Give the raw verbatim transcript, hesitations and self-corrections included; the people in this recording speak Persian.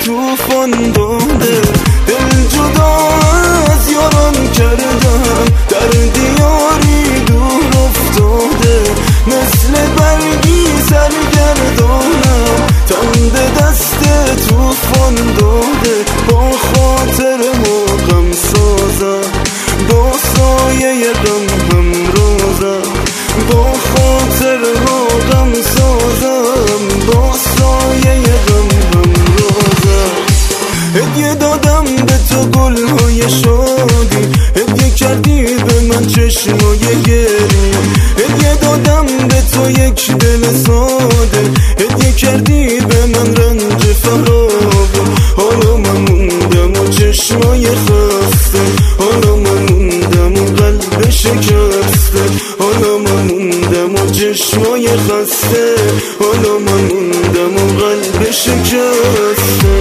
توفان داده. دل جدا از یاران کردم، در دیاری دور افتاده. مثل برگی سرگردانم، تند دست توفان داده. با خاطر ما غم سازم، با سایه غم همرازم. با خاطر ما غم سازم، با سایه غم همرازم. هدیه دادم به تو گلهای شادی، هدیه کردی به من چشمای گریه. هدیه دادم به تو یک دل ساده، هدیه کردی به من رنج فراغ. حالا من موندم و چشمای خسته، حالا من موندم و قلب شکسته. حالا من موندم و چشمای خسته، حالا من موندم و قلب شکسته.